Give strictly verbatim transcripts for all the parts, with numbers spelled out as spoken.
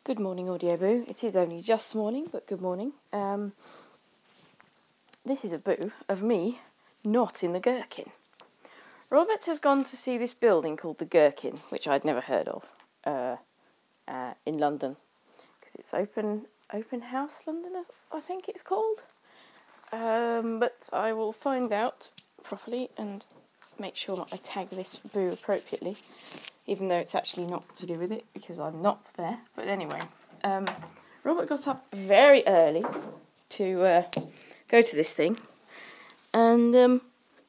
Good morning, Audio Boo. It is only just morning, but good morning. Um, this is a boo of me not in the Gherkin. Robert has gone to see this building called the Gherkin, which I'd never heard of, uh, uh, in London, because it's open open house London, I think it's called. Um, but I will find out properly and make sure I tag this boo appropriately, even though it's actually not to do with it, because I'm not there. But anyway, um, Robert got up very early to uh, go to this thing, and um,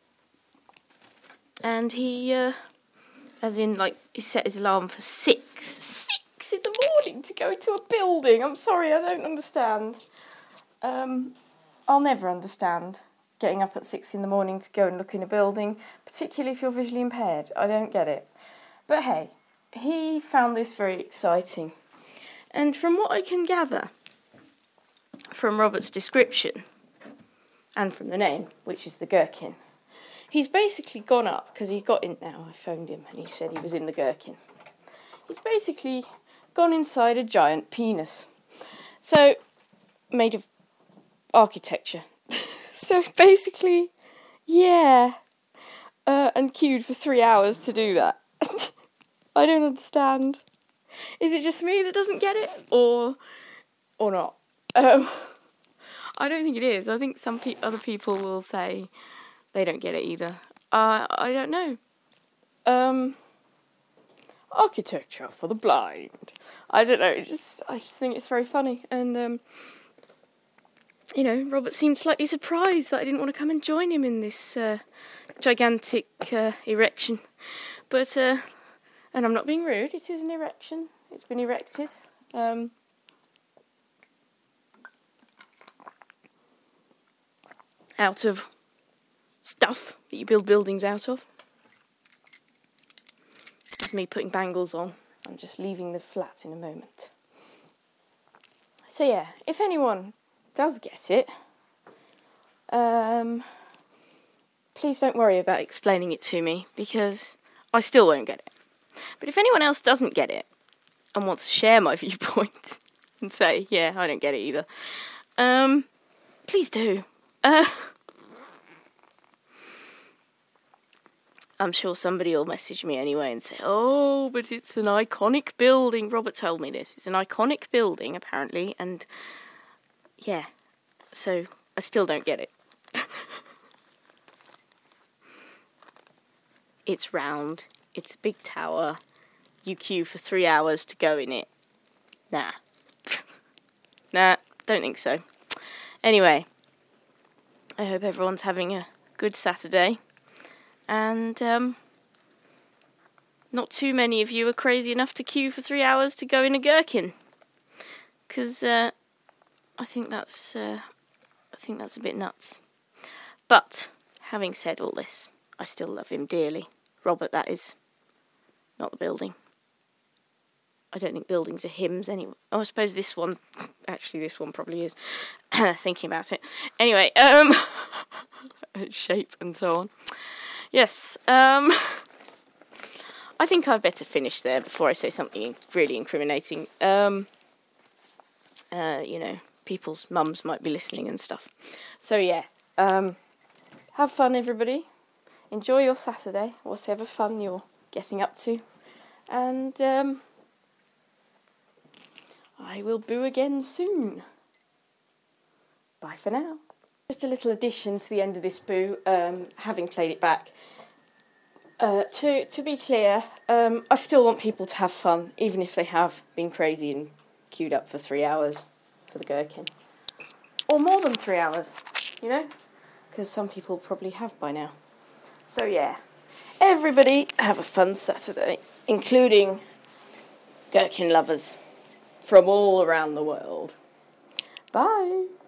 and he, uh, as in, like, he set his alarm for six, six in the morning to go to a building. I'm sorry, I don't understand. Um, I'll never understand getting up at six in the morning to go and look in a building, particularly if you're visually impaired. I don't get it. But hey, he found this very exciting. And from what I can gather from Robert's description, and from the name, which is the Gherkin, he's basically gone up, because he got in now, I phoned him, and he said he was in the Gherkin. He's basically gone inside a giant penis. So, made of architecture. So basically, yeah, uh, and queued for three hours to do that. I don't understand. Is it just me that doesn't get it, or or not? Um, I don't think it is. I think some pe- other people will say they don't get it either. Uh, I don't know. Um, architecture for the blind. I don't know. It just I just think it's very funny, and um, you know, Robert seemed slightly surprised that I didn't want to come and join him in this uh, gigantic uh, erection, but. Uh, And I'm not being rude, it is an erection. It's been erected. Um, out of stuff that you build buildings out of. It's me putting bangles on. I'm just leaving the flat in a moment. So yeah, if anyone does get it, um, please don't worry about explaining it to me, because I still won't get it. But if anyone else doesn't get it and wants to share my viewpoint and say, yeah, I don't get it either, um, please do. Uh, I'm sure somebody will message me anyway and say, oh, but it's an iconic building. Robert told me this. It's an iconic building, apparently, and yeah, so I still don't get it. It's round. It's a big tower. You queue for three hours to go in it. Nah. Nah, don't think so. Anyway, I hope everyone's having a good Saturday. And um, not too many of you are crazy enough to queue for three hours to go in a Gherkin. Because uh, I think that's uh, I think that's a bit nuts. But, having said all this, I still love him dearly. Robert, that is. Not the building. I don't think buildings are hymns anyway. Oh, I suppose this one, actually this one probably is, thinking about it. Anyway, um, shape and so on. Yes, um, I think I'd better finish there before I say something really incriminating. Um, uh, you know, people's mums might be listening and stuff. So yeah, um, have fun everybody. Enjoy your Saturday, whatever fun you're getting up to. And um, I will boo again soon. Bye for now. Just a little addition to the end of this boo, um, having played it back. Uh, to to be clear, um, I still want people to have fun, even if they have been crazy and queued up for three hours for the Gherkin. Or more than three hours, you know? Because some people probably have by now. So yeah, everybody have a fun Saturday, including Gherkin lovers from all around the world. Bye.